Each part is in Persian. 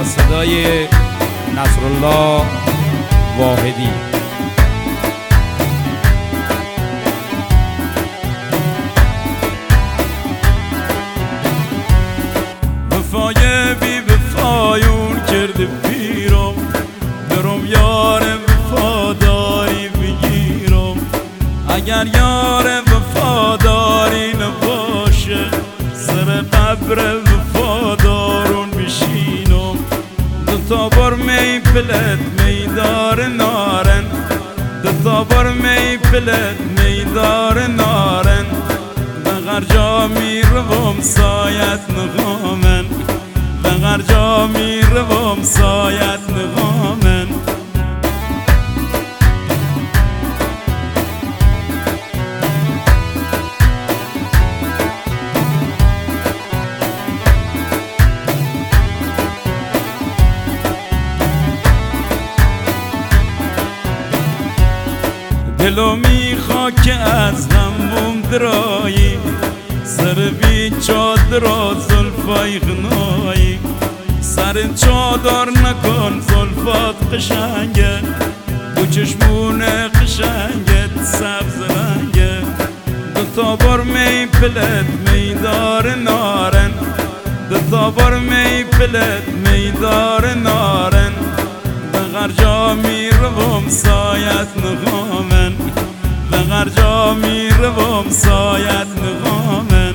صدای نصرالله واحدی. وفای بی وفایون کرده پیرم، برم یار وفاداری بگیرم. اگر یار وفاداری نباشه سر قبر وفادارون بشینم. دوتا بار می پلت میدار نارن، دوتا بار می پلت میدار نارن. بغر جا می روم سایت نغامن، بغر جا می روم سایت نغامن. دلو میخوا که از هموم درایی، سر بی چادر و زلفای غنایی. سر چادر نکن زلفات قشنگه، دو چشمون قشنگت سبز رنگه. دوتا بار می پلت میدار نارن، دوتا بار می پلت میدار نارن. بغر جا می روم سایت نغامن، بغر جا می روم سایت نغامن.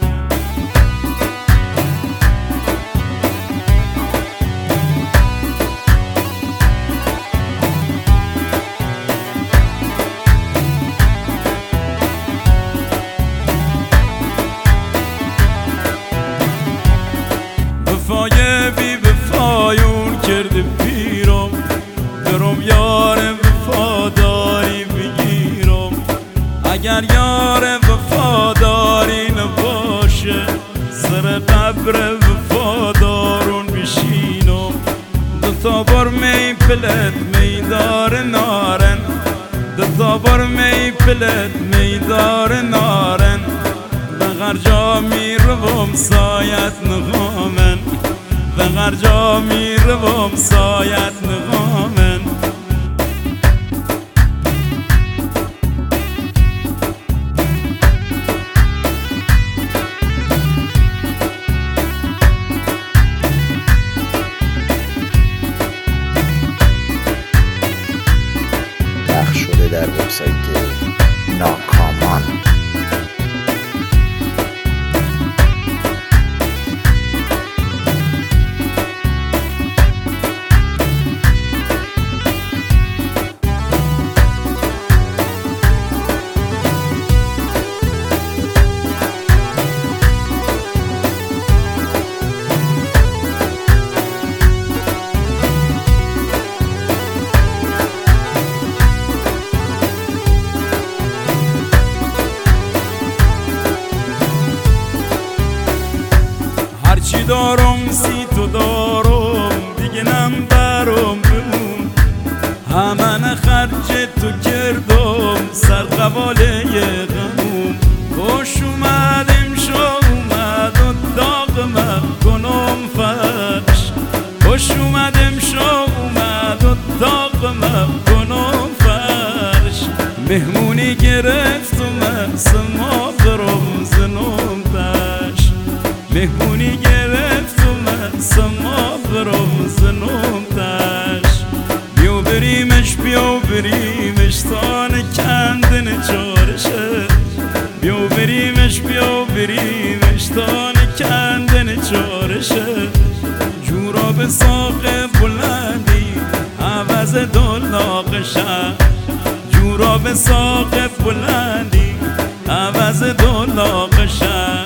وفای بی وفایون کرده پیرم، برم یار وفاداری بگیرم. اگر یار وفاداری نباشه سر قبر وفادارون بشینم. دوتا بار می پلت میدار نارن، دوتا بار می پلت میدار نارن. بغر جا می روم سایت نغامن، بغر جا می روم سایت نغامن. پخش شده در وبسایت ناکامان. هرچی دارم سی تو دارم، دیگه نمبرم بمون. همه خرج تو کردم سر قباله غموم. خوش اومدم شو اومد و داغم کنم فرش. خوش اومدم شو اومد و داغم کنم فرش. مهمونی گرفت و من سماغرم زنم تش. مهمونی گرفت و من سماغرم زنم تش. بیو بریمش بیو بریمش تان کندن چارشه. بیو بریمش بیو بریمش تان کندن چارشه. جورا به ساق بلندی عوض دلاغشه. جورا به ساق بلندی عوض دلاغشه.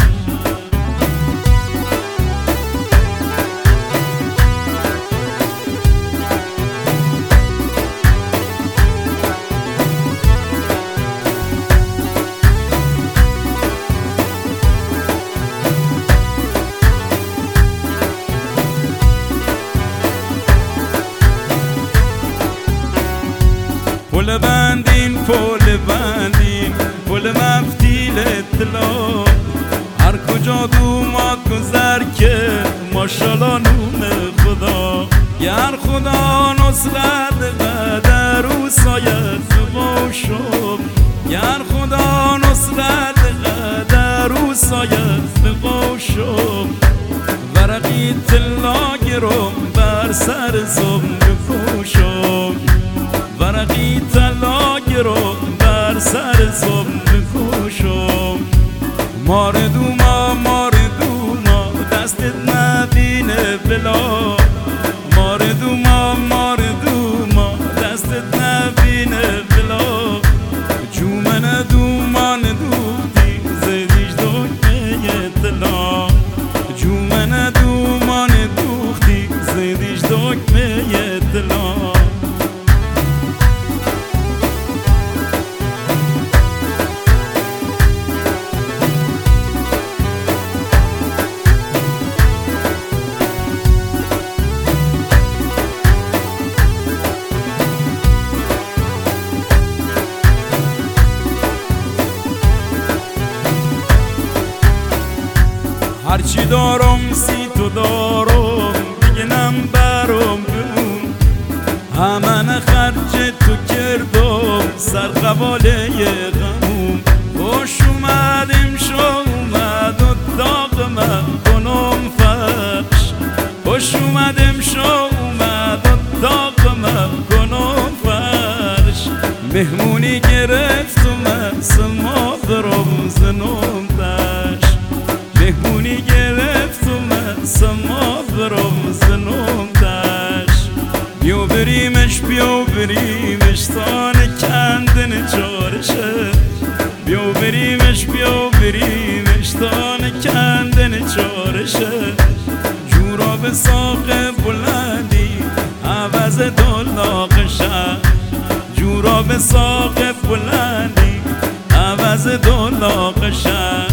پل بندین پل بندین پل مفتیل اطلاع. هر کجا دوماد گذر کرد ماشالله نون خدا. خدا نصرت قدر و سایت باشم گر خدا نصرت قدر و سایت باشم ورقی طلا گرم بر سر زم بپوشم ورقی طلا گرم بر سر زم بپوشم مار دوما دستت نبینه بلا مار دوما دستت نبینه بلا جومن دومان دوختی زدیش دکمه طلا جومن دومان دوختی زدیش دکمه طلا هرچی دارم سی تو دارم دیگه نم برام بمون همه خرج تو کردم سر قباله غموم خوش اومدیم شو اومد و داغ من کنم فرش خوش اومدیم شو اومد و داغ من کنم فرش مهمونی گرفت و من سمادرم زنم دش مهمونی گرفت و من سمادرم زنم دش بیو بریمش تان کندن چارشه بیو بریمش تان کندن چارشه جورا به ساق بلندی عوض دلاغشه جورا به ساق بلندی عوض دلاغشه